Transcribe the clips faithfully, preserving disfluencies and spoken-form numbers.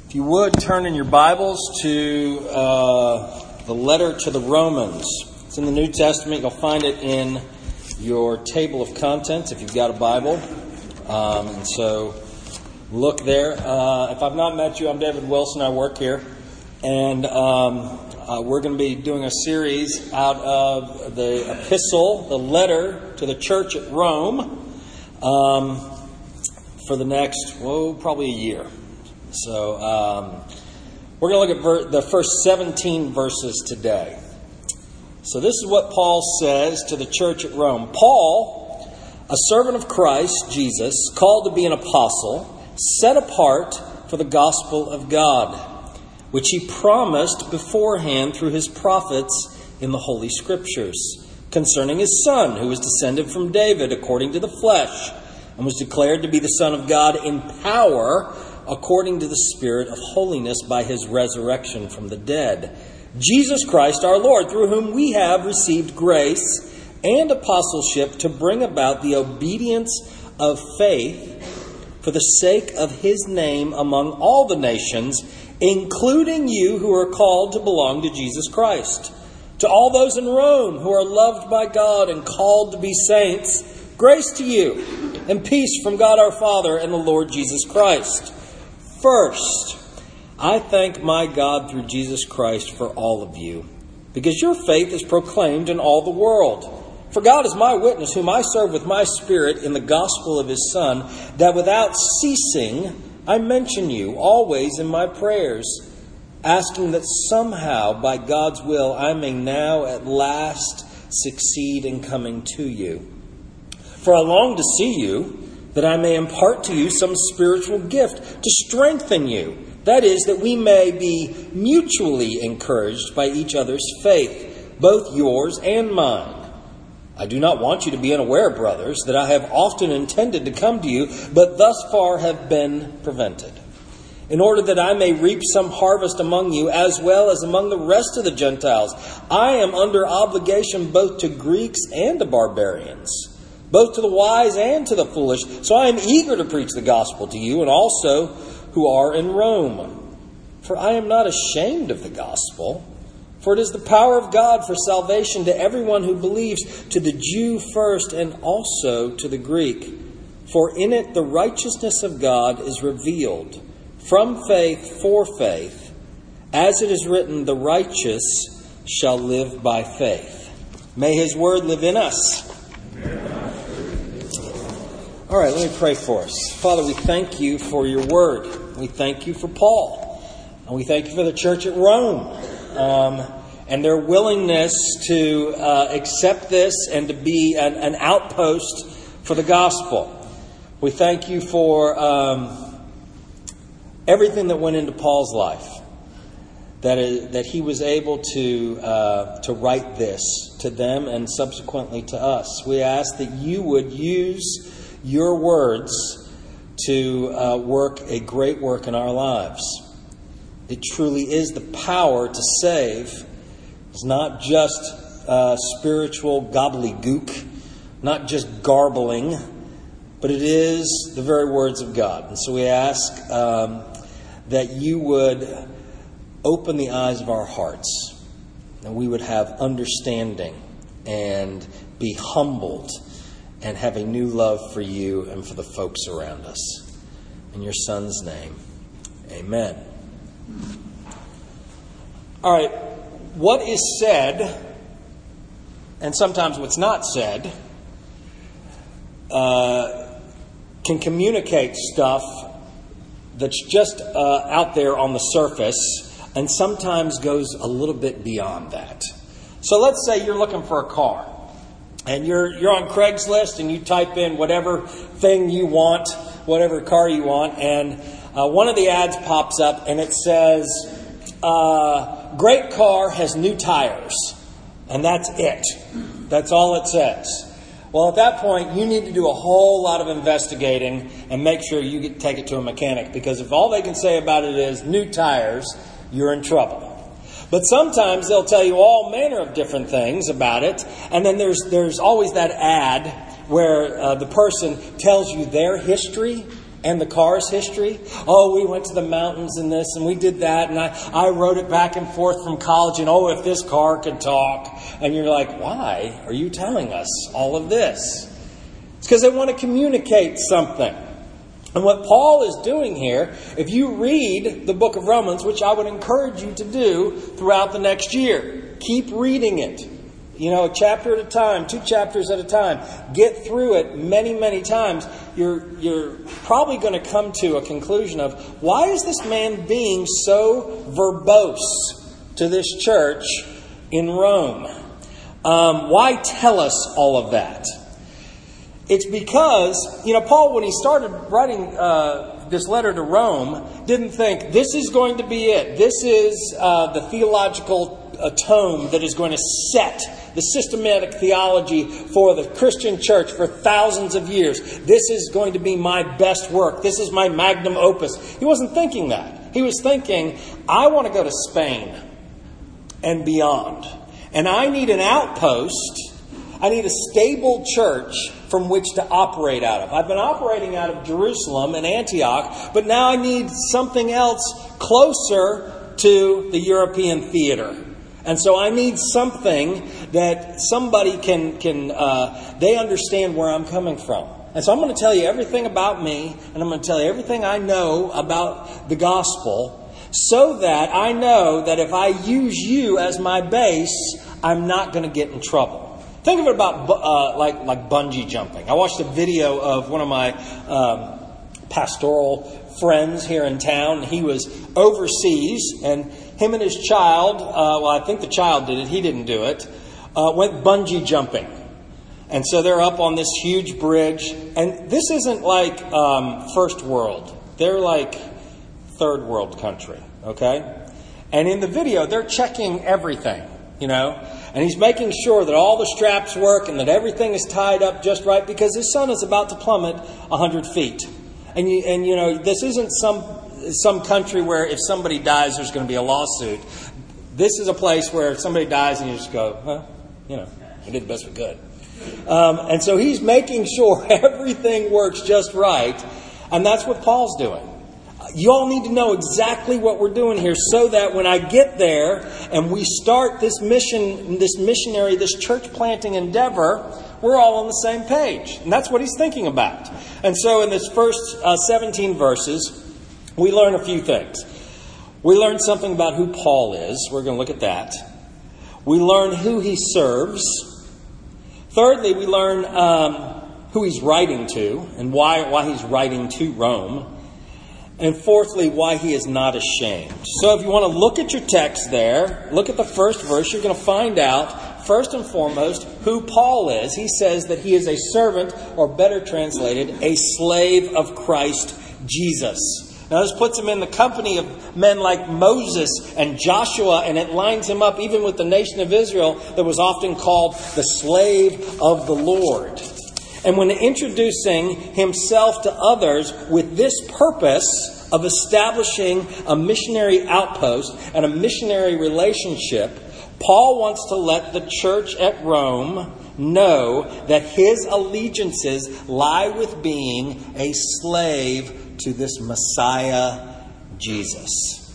If you would, turn in your Bibles to uh, the letter to the Romans. It's in the New Testament. You'll find it in your table of contents if you've got a Bible. Um, and so look there. Uh, if I've not met you, I'm David Wilson. I work here. And um, uh, we're going to be doing a series out of the epistle, the letter to the church at Rome, um, for the next, whoa, probably a year. So um, we're going to look at ver- the first seventeen verses today. So this is what Paul says to the church at Rome. Paul, a servant of Christ Jesus, called to be an apostle, set apart for the gospel of God, which he promised beforehand through his prophets in the Holy Scriptures, concerning his Son, who was descended from David according to the flesh, and was declared to be the Son of God in power according to the Spirit of holiness by his resurrection from the dead. Jesus Christ our Lord, through whom we have received grace and apostleship to bring about the obedience of faith for the sake of his name among all the nations, including you who are called to belong to Jesus Christ. To all those in Rome who are loved by God and called to be saints, grace to you and peace from God our Father and the Lord Jesus Christ. First, I thank my God through Jesus Christ for all of you, because your faith is proclaimed in all the world. For God is my witness, whom I serve with my spirit in the gospel of his Son, that without ceasing I mention you always in my prayers, asking that somehow, by God's will, I may now at last succeed in coming to you. For I long to see you, that I may impart to you some spiritual gift to strengthen you. That is, that we may be mutually encouraged by each other's faith, both yours and mine. I do not want you to be unaware, brothers, that I have often intended to come to you, but thus far have been prevented, in order that I may reap some harvest among you, as well as among the rest of the Gentiles. I am under obligation both to Greeks and to barbarians, both to the wise and to the foolish. So I am eager to preach the gospel to you, and also who are in Rome. For I am not ashamed of the gospel, for it is the power of God for salvation to everyone who believes, to the Jew first and also to the Greek. For in it the righteousness of God is revealed, from faith for faith, as it is written, the righteous shall live by faith. May his word live in us. All right, let me pray for us. Father, we thank you for your word. We thank you for Paul. And we thank you for the church at Rome. Um, and their willingness to uh, accept this and to be an, an outpost for the gospel. We thank you for um, everything that went into Paul's life. That is, that he was able to uh, to write this to them and subsequently to us. We ask that you would use your words to uh, work a great work in our lives. It truly is the power to save. It's not just uh, spiritual gobbledygook, not just garbling, but it is the very words of God. And so we ask um, that you would open the eyes of our hearts, and we would have understanding and be humbled and have a new love for you and for the folks around us. In your Son's name, amen. All right, what is said, and sometimes what's not said, uh, can communicate stuff that's just uh, out there on the surface, and sometimes goes a little bit beyond that. So let's say you're looking for a car. And you're you're on Craigslist and you type in whatever thing you want, whatever car you want, and uh, one of the ads pops up and it says, uh, great car has new tires. And that's it. That's all it says. Well, at that point, you need to do a whole lot of investigating and make sure you get, take it to a mechanic. Because if all they can say about it is new tires, you're in trouble. But sometimes they'll tell you all manner of different things about it. And then there's there's always that ad where uh, the person tells you their history And the car's history? Oh, we went to the mountains and this and we did that. And I, I rode it back and forth from college. And oh, if this car could talk. And you're like, why are you telling us all of this? It's because they want to communicate something. And what Paul is doing here, if you read the book of Romans, which I would encourage you to do throughout the next year, keep reading it. You know, a chapter at a time, two chapters at a time. Get through it many, many times. You're you're probably going to come to a conclusion of, why is this man being so verbose to this church in Rome? Um, why tell us all of that? It's because, you know, Paul, when he started writing uh, this letter to Rome, didn't think, this is going to be it. This is uh, the theological uh, tome that is going to set the systematic theology for the Christian church for thousands of years. This is going to be my best work. This is my magnum opus. He wasn't thinking that. He was thinking, I want to go to Spain and beyond. And I need an outpost. I need a stable church from which to operate out of. I've been operating out of Jerusalem and Antioch, but now I need something else closer to the European theater. And so I need something that somebody can, can uh, they understand where I'm coming from. And so I'm going to tell you everything about me, and I'm going to tell you everything I know about the gospel, so that I know that if I use you as my base, I'm not going to get in trouble. Think of it about uh, like like bungee jumping. I watched a video of one of my um, pastoral friends here in town. He was overseas, and him and his child, uh, well, I think the child did it, he didn't do it, uh, went bungee jumping. And so they're up on this huge bridge. And this isn't like um, first world. They're like third world country, okay? And in the video, they're checking everything, you know? And he's making sure that all the straps work and that everything is tied up just right, because his son is about to plummet one hundred feet. And, you, and you know, this isn't some some country where if somebody dies, there's going to be a lawsuit. This is a place where if somebody dies and you just go, huh, you know, we did the best we could. Um, and so he's making sure everything works just right. And that's what Paul's doing. You all need to know exactly what we're doing here, so that when I get there and we start this mission, this missionary, this church planting endeavor, we're all on the same page. And that's what he's thinking about. And so in this first uh, seventeen verses, we learn a few things. We learn something about who Paul is. We're going to look at that. We learn who he serves. Thirdly, we learn um, who he's writing to and why, why he's writing to Rome. And fourthly, why he is not ashamed. So if you want to look at your text there, look at the first verse, you're going to find out, first and foremost, who Paul is. He says that he is a servant, or better translated, a slave of Christ Jesus. Now this puts him in the company of men like Moses and Joshua, and it lines him up even with the nation of Israel that was often called the slave of the Lord. And when introducing himself to others with this purpose of establishing a missionary outpost and a missionary relationship, Paul wants to let the church at Rome know that his allegiances lie with being a slave to this Messiah, Jesus.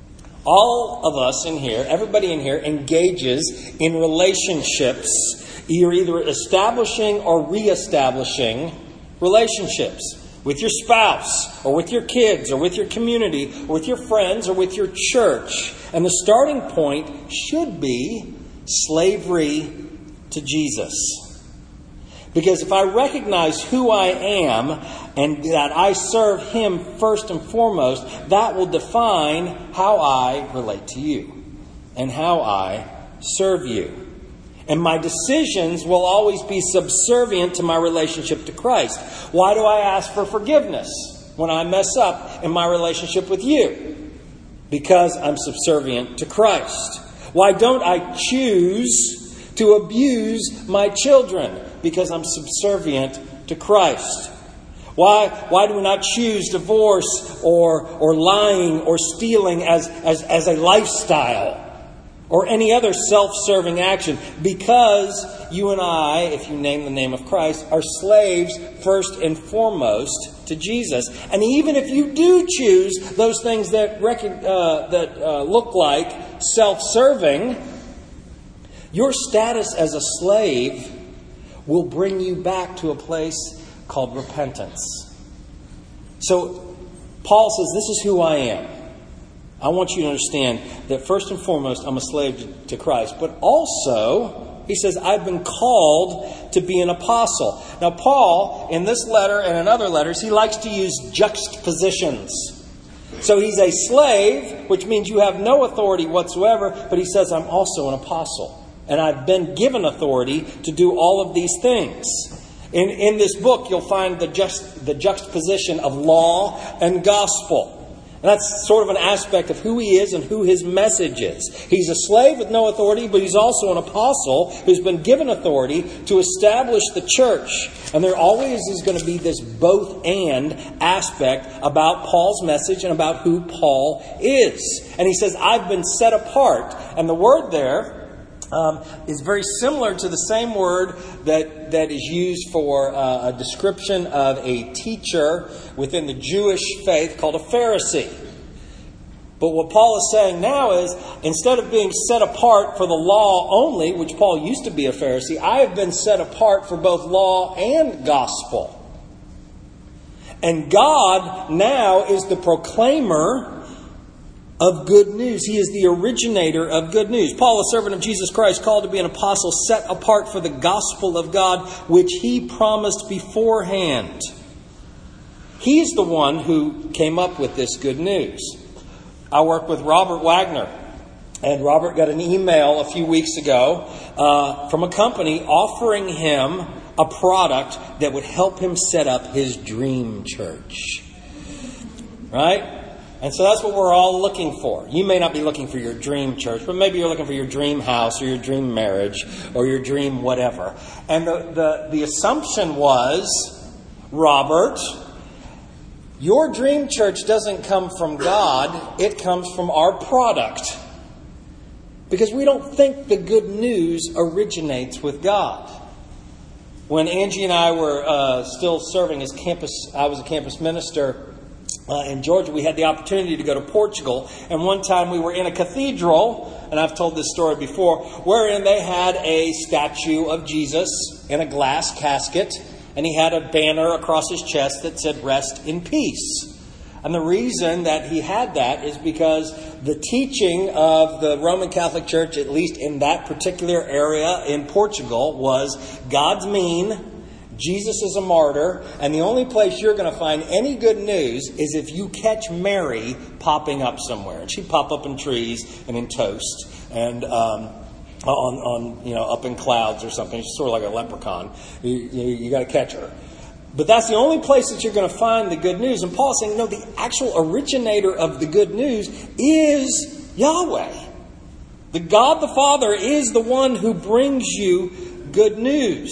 All of us in here, everybody in here, engages in relationships. You're either establishing or reestablishing relationships with your spouse, or with your kids, or with your community, or with your friends, or with your church. And the starting point should be slavery to Jesus. Because if I recognize who I am and that I serve Him first and foremost, that will define how I relate to you and how I serve you. And my decisions will always be subservient to my relationship to Christ. Why do I ask for forgiveness when I mess up in my relationship with you? Because I'm subservient to Christ. Why don't I choose to abuse my children? Because I'm subservient to Christ. Why, why do we not choose divorce or, or lying or stealing as, as, as a lifestyle? or any other self-serving action, because you and I, if you name the name of Christ, are slaves first and foremost to Jesus. And even if you do choose those things that rec- uh, that uh, look like self-serving, your status as a slave will bring you back to a place called repentance. So Paul says, this is who I am. I want you to understand that first and foremost, I'm a slave to Christ. But also, he says, I've been called to be an apostle. Now, Paul, in this letter and in other letters, he likes to use juxtapositions. So he's a slave, which means you have no authority whatsoever. But he says, I'm also an apostle. And I've been given authority to do all of these things. In, in this book, you'll find the, just, the juxtaposition of law and gospel. And that's sort of an aspect of who he is and who his message is. He's a slave with no authority, but he's also an apostle who's been given authority to establish the church. And there always is going to be this both and aspect about Paul's message and about who Paul is. And he says, I've been set apart. And the word there Um, is very similar to the same word that, that is used for uh, a description of a teacher within the Jewish faith called a Pharisee. But what Paul is saying now is, instead of being set apart for the law only, which Paul used to be a Pharisee, I have been set apart for both law and gospel. And God now is the proclaimer of good news. He is the originator of good news. Paul, a servant of Jesus Christ, called to be an apostle, set apart for the gospel of God, which he promised beforehand. He's the one who came up with this good news. I work with Robert Wagner, and Robert got an email a few weeks ago uh, from a company offering him a product that would help him set up his dream church. Right? And so that's what we're all looking for. You may not be looking for your dream church, but maybe you're looking for your dream house or your dream marriage or your dream whatever. And the, the, the assumption was, Robert, your dream church doesn't come from God, it comes from our product. Because we don't think the good news originates with God. When Angie and I were uh, still serving as campus, I was a campus minister Uh, in Georgia, we had the opportunity to go to Portugal. And one time we were in a cathedral, and I've told this story before, wherein they had a statue of Jesus in a glass casket. And he had a banner across his chest that said, "Rest in peace." And the reason that he had that is because the teaching of the Roman Catholic Church, at least in that particular area in Portugal, was God's mean, Jesus is a martyr, and the only place you're going to find any good news is if you catch Mary popping up somewhere. And she'd pop up in trees and in toast and um, on, on you know up in clouds or something. She's sort of like a leprechaun. You, you, you got to catch her. But that's the only place that you're going to find the good news. And Paul's saying, no, the actual originator of the good news is Yahweh. The God the Father is the one who brings you good news.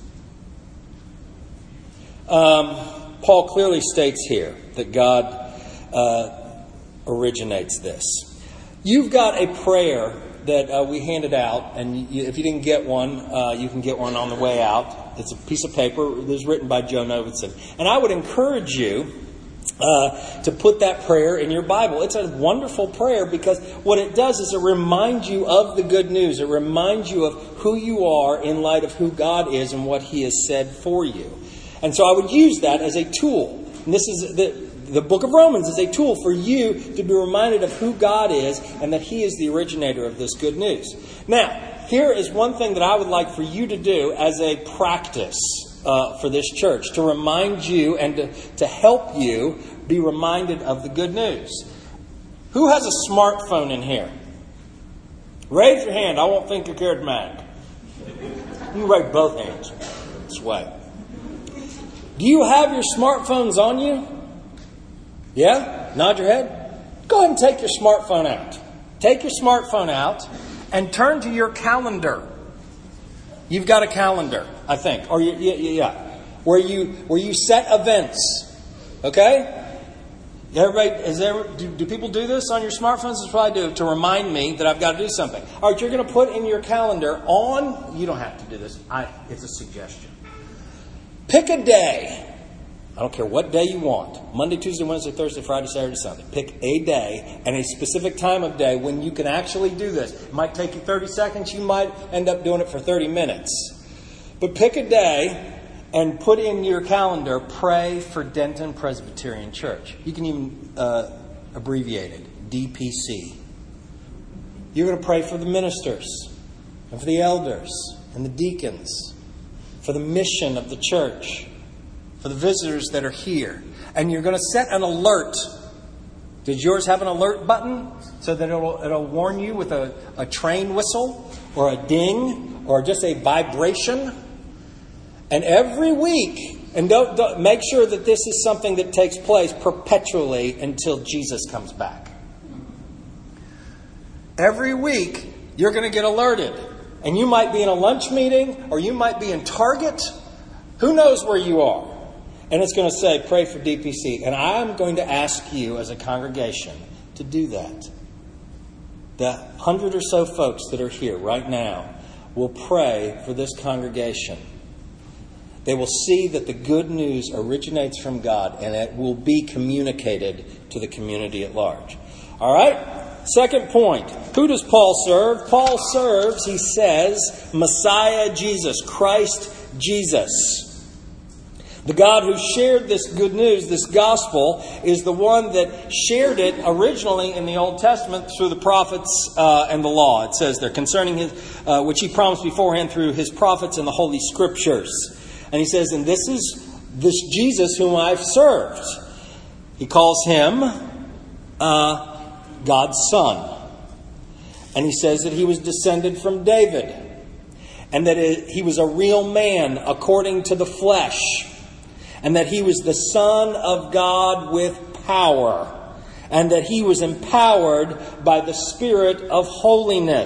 Um, Paul clearly states here that God uh, originates this. You've got a prayer that uh, we handed out, and you, if you didn't get one, uh, you can get one on the way out. It's a piece of paper that's written by Joe Novitzon. And I would encourage you uh, to put that prayer in your Bible. It's a wonderful prayer because what it does is it reminds you of the good news. It reminds you of who you are in light of who God is and what He has said for you. And so I would use that as a tool. And this is the, the book of Romans is a tool for you to be reminded of who God is and that He is the originator of this good news. Now, here is one thing that I would like for you to do as a practice uh, for this church, to remind you and to, to help you be reminded of the good news. Who has a smartphone in here? Raise your hand. I won't think you're charismatic. You can raise both hands. This way. Do you have your smartphones on you? Yeah? Nod your head. Go ahead and take your smartphone out. Take your smartphone out and turn to your calendar. You've got a calendar, I think. Or you, yeah, yeah, where you where you set events. Okay? Everybody, is there, do, do people do this on your smartphones? That's what I do to remind me that I've got to do something. All right, you're going to put in your calendar on, you don't have to do this. I, it's a suggestion. Pick a day. I don't care what day you want. Monday, Tuesday, Wednesday, Thursday, Friday, Saturday, Sunday. Pick a day and a specific time of day when you can actually do this. It might take you thirty seconds. You might end up doing it for thirty minutes. But pick a day and put in your calendar, pray for Denton Presbyterian Church. You can even uh, abbreviate it, D P C. You're going to pray for the ministers and for the elders and the deacons, for the mission of the church, for the visitors that are here. And you're going to set an alert. Did yours have an alert button so that it'll, it'll warn you with a, a train whistle or a ding or just a vibration? And every week, and don't, don't make sure that this is something that takes place perpetually until Jesus comes back. Every week, you're going to get alerted. And you might be in a lunch meeting, or you might be in Target. Who knows where you are? And it's going to say, pray for D P C. And I'm going to ask you as a congregation to do that. The hundred or so folks that are here right now will pray for this congregation. They will see that the good news originates from God and it will be communicated to the community at large. All right? Second point. Who does Paul serve? Paul serves, he says, Messiah Jesus, Christ Jesus. The God who shared this good news, this gospel, is the one that shared it originally in the Old Testament through the prophets uh, and the law. It says there, concerning his, uh, which he promised beforehand through his prophets and the Holy Scriptures. And he says, and this is this Jesus whom I've served. He calls him uh, God's Son. And he says that he was descended from David. And that it, he was a real man according to the flesh. And that he was the Son of God with power. And that he was empowered by the Spirit of holiness.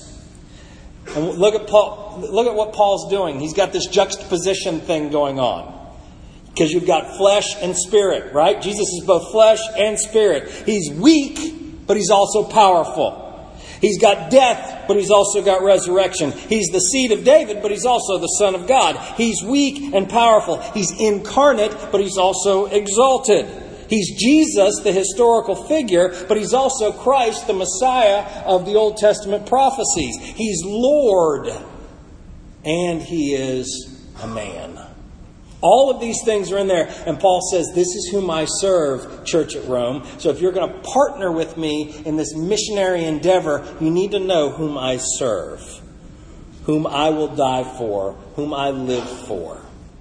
And look at Paul. Look at what Paul's doing. He's got this juxtaposition thing going on. Because you've got flesh and spirit, right? Jesus is both flesh and spirit. He's weak, but he's also powerful. He's got death, but he's also got resurrection. He's the seed of David, but he's also the Son of God. He's weak and powerful. He's incarnate, but he's also exalted. He's Jesus, the historical figure, but he's also Christ, the Messiah of the Old Testament prophecies. He's Lord, and he is a man. All of these things are in there. And Paul says, this is whom I serve, church at Rome. So if you're going to partner with me in this missionary endeavor, you need to know whom I serve, whom I will die for, whom I live for.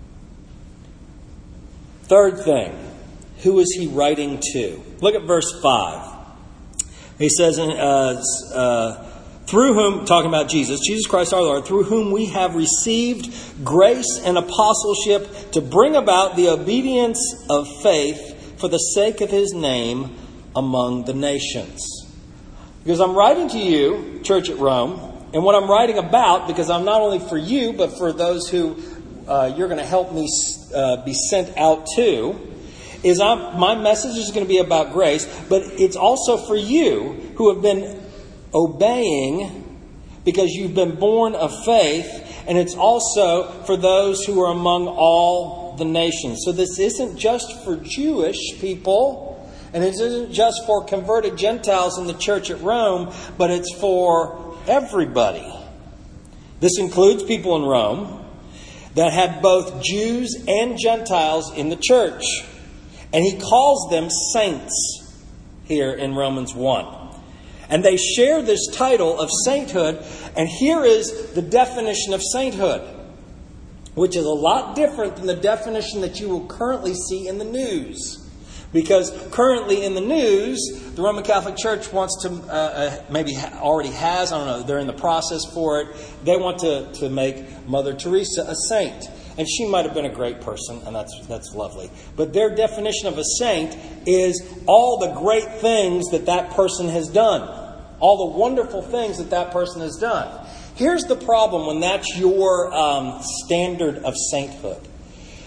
Third thing, who is he writing to? Look at verse five. He says, uh, uh, through whom, talking about Jesus, Jesus Christ our Lord, through whom we have received grace and apostleship to bring about the obedience of faith for the sake of his name among the nations. Because I'm writing to you, church at Rome, and what I'm writing about, because I'm not only for you, but for those who uh, you're going to help me uh, be sent out to, is I'm, my message is going to be about grace, but it's also for you who have been obeying because you've been born of faith, and it's also for those who are among all the nations. So this isn't just for Jewish people, and it isn't just for converted Gentiles in the church at Rome, but it's for everybody. This includes people in Rome that had both Jews and Gentiles in the church. And he calls them saints here in Romans one. And they share this title of sainthood. And here is the definition of sainthood, which is a lot different than the definition that you will currently see in the news. Because currently in the news, the Roman Catholic Church wants to, uh, uh, maybe ha- already has, I don't know, they're in the process for it. They want to, to make Mother Teresa a saint. And she might have been a great person, and that's that's lovely. But their definition of a saint is all the great things that that person has done. All the wonderful things that that person has done. Here's the problem when that's your um, standard of sainthood.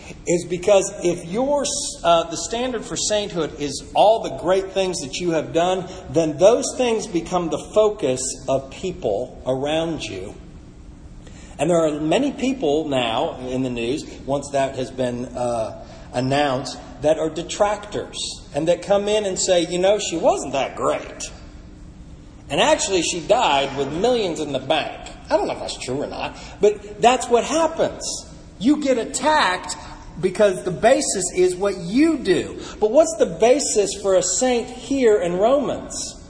is because if your uh, the standard for sainthood is all the great things that you have done, then those things become the focus of people around you. And there are many people now in the news, once that has been uh, announced, that are detractors and that come in and say, you know, she wasn't that great. And actually she died with millions in the bank. I don't know if that's true or not, but that's what happens. You get attacked because the basis is what you do. But what's the basis for a saint here in Romans?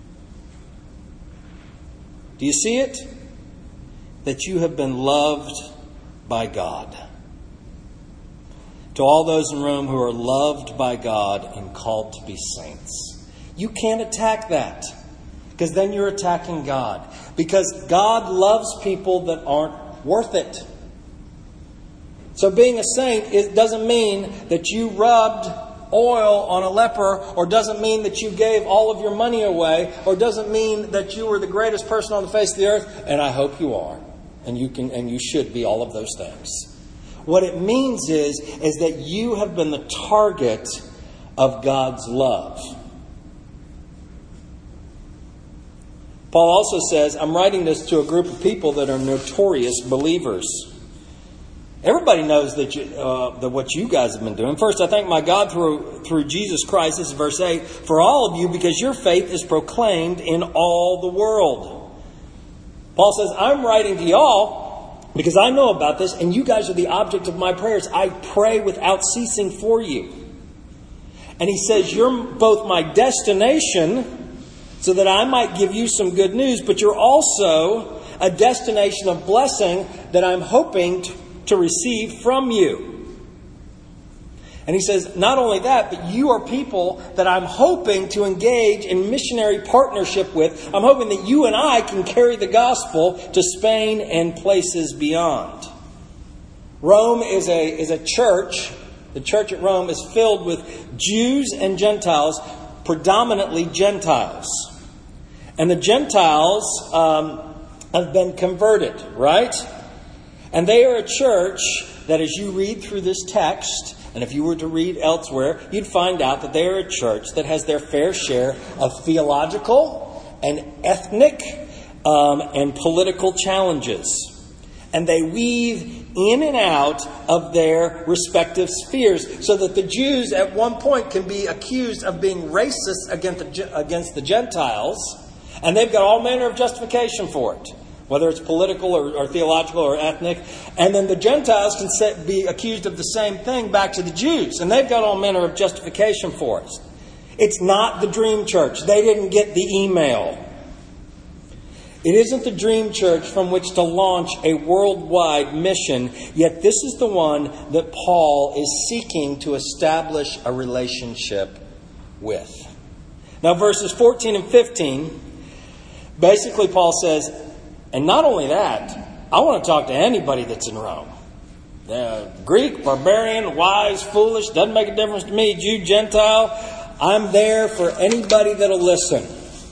Do you see it? That you have been loved by God. To all those in Rome who are loved by God and called to be saints. You can't attack that, because then you're attacking God. Because God loves people that aren't worth it. So being a saint, it doesn't mean that you rubbed oil on a leper, or doesn't mean that you gave all of your money away, or doesn't mean that you were the greatest person on the face of the earth, and I hope you are. And you can and you should be all of those things. What it means is, is that you have been the target of God's love. Paul also says, I'm writing this to a group of people that are notorious believers. Everybody knows that, you, uh, that what you guys have been doing. First, I thank my God through, through Jesus Christ, this is verse eight, for all of you, because your faith is proclaimed in all the world. Paul says, I'm writing to y'all because I know about this, and you guys are the object of my prayers. I pray without ceasing for you. And he says, you're both my destination, so that I might give you some good news, but you're also a destination of blessing that I'm hoping to, to receive from you. And he says, not only that, but you are people that I'm hoping to engage in missionary partnership with. I'm hoping that you and I can carry the gospel to Spain and places beyond. Rome is a, is a church. The church at Rome is filled with Jews and Gentiles, predominantly Gentiles. And the Gentiles um, have been converted, right? And they are a church that, as you read through this text, and if you were to read elsewhere, you'd find out that they are a church that has their fair share of theological and ethnic um, and political challenges. And they weave in and out of their respective spheres, so that the Jews at one point can be accused of being racist against the, against the Gentiles, and they've got all manner of justification for it, whether it's political or, or theological or ethnic. And then the Gentiles can set, be accused of the same thing back to the Jews, and they've got all manner of justification for it. It's not the dream church. They didn't get the email. It isn't the dream church from which to launch a worldwide mission, yet this is the one that Paul is seeking to establish a relationship with. Now, verses fourteen and fifteen, basically Paul says, and not only that, I want to talk to anybody that's in Rome. Uh, Greek, barbarian, wise, foolish, doesn't make a difference to me, Jew, Gentile. I'm there for anybody that'll listen.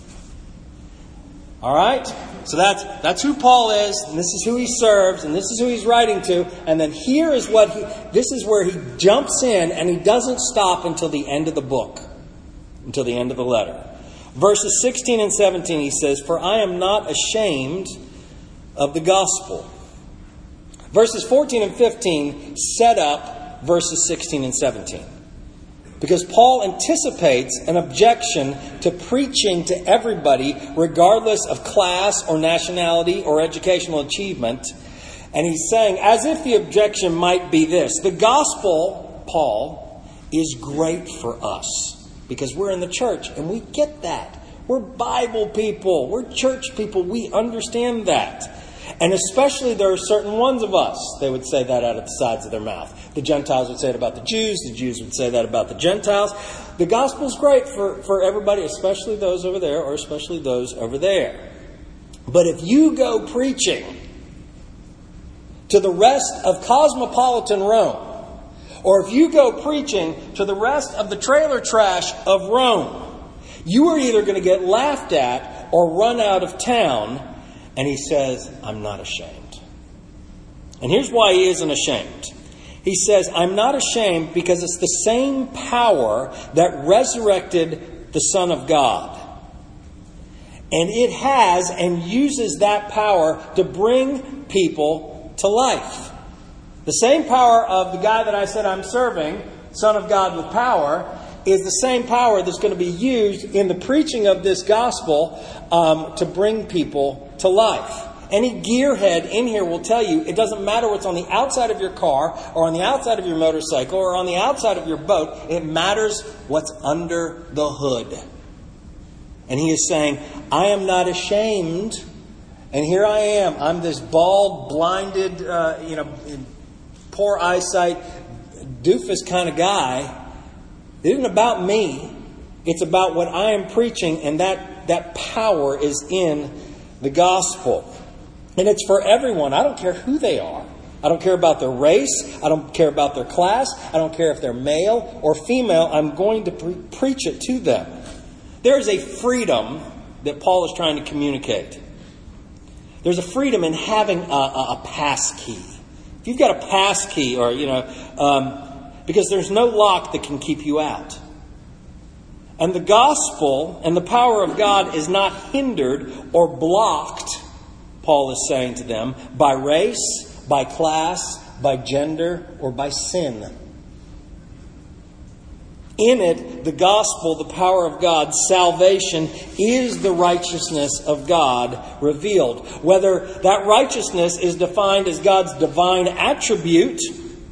All right? So that's that's who Paul is, and this is who he serves, and this is who he's writing to. And then here is what he, this is where he jumps in, and he doesn't stop until the end of the book, until the end of the letter. Verses sixteen and seventeen, he says, "For I am not ashamed of the gospel." Verses fourteen and fifteen set up verses sixteen and seventeen. Because Paul anticipates an objection to preaching to everybody, regardless of class or nationality or educational achievement. And he's saying, as if the objection might be this: the gospel, Paul, is great for us because we're in the church and we get that. We're Bible people. We're church people. We understand that. And especially there are certain ones of us, they would say that out of the sides of their mouth. The Gentiles would say it about the Jews. The Jews would say that about the Gentiles. The gospel's great for, for everybody, especially those over there or especially those over there. But if you go preaching to the rest of cosmopolitan Rome, or if you go preaching to the rest of the trailer trash of Rome, you are either going to get laughed at or run out of town. And he says, I'm not ashamed. And here's why he isn't ashamed. He says, I'm not ashamed because it's the same power that resurrected the Son of God. And it has and uses that power to bring people to life. The same power of the guy that I said I'm serving, Son of God with power, is the same power that's going to be used in the preaching of this gospel um, to bring people to life. Any gearhead in here will tell you it doesn't matter what's on the outside of your car or on the outside of your motorcycle or on the outside of your boat. It matters what's under the hood. And he is saying, I am not ashamed. And here I am. I'm this bald, blinded, uh, you know, poor eyesight, doofus kind of guy. It isn't about me. It's about what I am preaching, and that, that power is in the gospel. And it's for everyone. I don't care who they are. I don't care about their race. I don't care about their class. I don't care if they're male or female. I'm going to pre- preach it to them. There is a freedom that Paul is trying to communicate. There's a freedom in having a, a, a pass key. If you've got a pass key, or, you know, um, because there's no lock that can keep you out. And the gospel and the power of God is not hindered or blocked, Paul is saying to them, by race, by class, by gender, or by sin. In it, the gospel, the power of God, salvation, is the righteousness of God revealed. Whether that righteousness is defined as God's divine attribute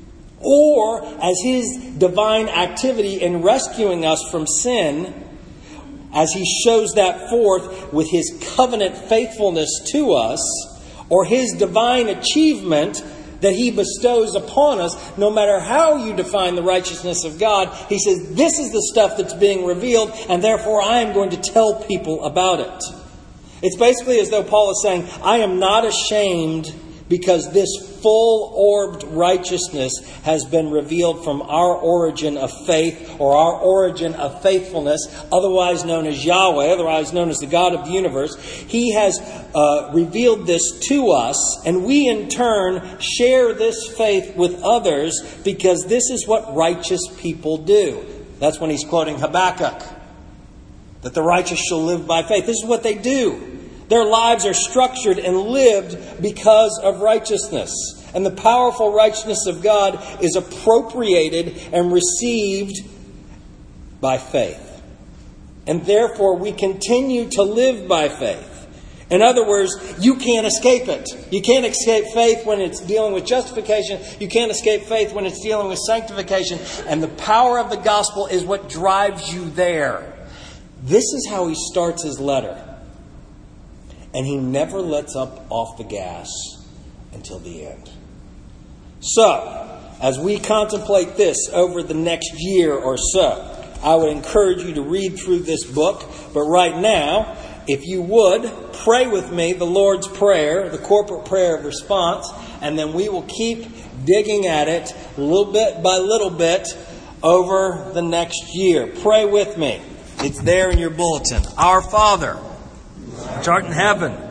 or as His divine activity in rescuing us from sin, as He shows that forth with His covenant faithfulness to us, or His divine achievement that He bestows upon us, no matter how you define the righteousness of God, He says, this is the stuff that's being revealed, and therefore I am going to tell people about it. It's basically as though Paul is saying, I am not ashamed because this full-orbed righteousness has been revealed from our origin of faith, or our origin of faithfulness, otherwise known as Yahweh, otherwise known as the God of the universe. He has uh, revealed this to us, and we in turn share this faith with others because this is what righteous people do. That's when he's quoting Habakkuk, that the righteous shall live by faith. This is what they do. Their lives are structured and lived because of righteousness. And the powerful righteousness of God is appropriated and received by faith. And therefore we continue to live by faith. In other words, you can't escape it. You can't escape faith when it's dealing with justification. You can't escape faith when it's dealing with sanctification. And the power of the gospel is what drives you there. This is how he starts his letter. And he never lets up off the gas until the end. So, as we contemplate this over the next year or so, I would encourage you to read through this book. But right now, if you would, pray with me the Lord's Prayer, the corporate prayer of response, and then we will keep digging at it little bit by little bit over the next year. Pray with me. It's there in your bulletin. Our Father, which art in heaven,